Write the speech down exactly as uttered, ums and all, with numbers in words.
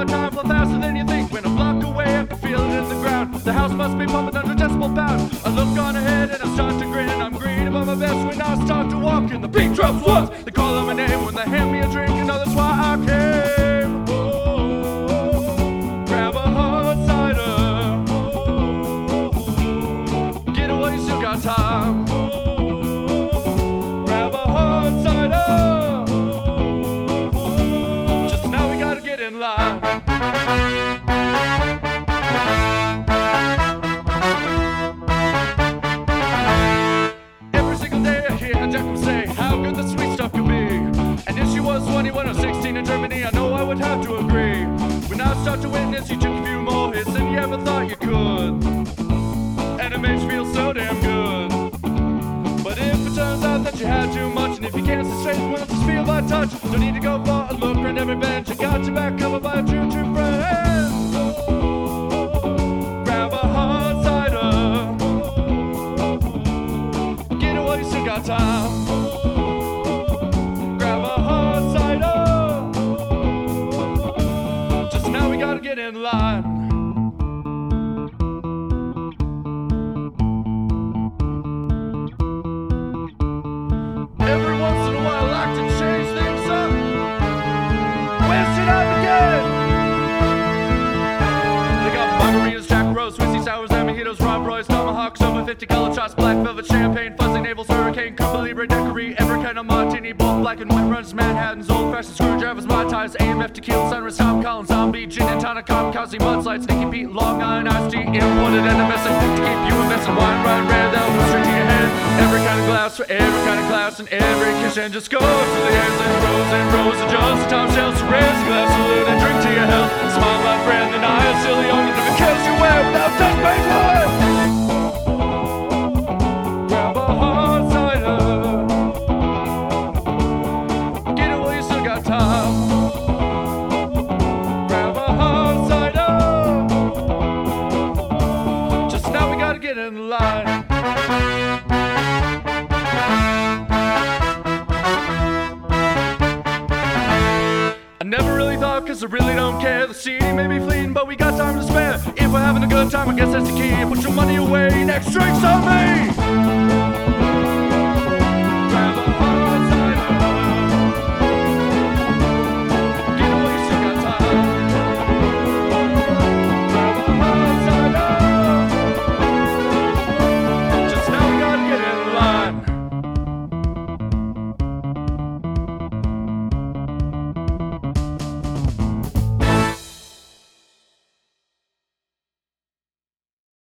my time flow faster than you think. When a block away, I can feel it in the ground. The house must be pumping under decibel pound. I look on ahead and I start to grin. I'm green above my best when I start to walk. And the beat drops once. They call out my name when they hand me a drink. You know that's why I came. Oh, grab a hard cider. Get away, you still got time. Grab a hard cider. Just now we gotta get in line. When I was sixteen in Germany, I know I would have to agree. When I start to witness, you took a few more hits than you ever thought you could. And it makes you feel so damn good. But if it turns out that you had too much, and if you can't stay straight, well, just feel my touch. Don't need to go far and look around every bench. I got your back covered by a true, true friend. Grab a hard cider. Get away, you still got time. Get in line. Every once in a while I like to change things up. Where should I begin? They got margaritas, Jack Rose, whiskey sours, and mojitos, Rob Royce, tomahawks, over fifty color shots, black velvet, champagne, fuzzy navels, hurricane, Cuba Libre, daiquiri, every kind of martini, both black and white runs, Manhattan's, old-fashioned screwdrivers, Mai Tais, A M F tequila, Sunrise, Tom Collins, zombie, gin and tonic, kamikaze, mudslides, Nicky Pete, Long Island, iced tea, imported and missing to keep you investing, wine, rye, red, that'll go straight to your head. Every kind of glass for every kind of class and every kitchen just goes to the hands and rows and rows of just time shells to raise a glass salute and drink to your health. Smile, my friend, and I are silly only never kills you well without just paying for it. Grab a hard cider. Get away, you still got time. Grab a hard cider. Just now we gotta get in line. I never really thought, cause I really don't care. The C D may be fleeting, but we got time to spare. If we're having a good time, I guess that's the key. Put your money away, next drink's on me.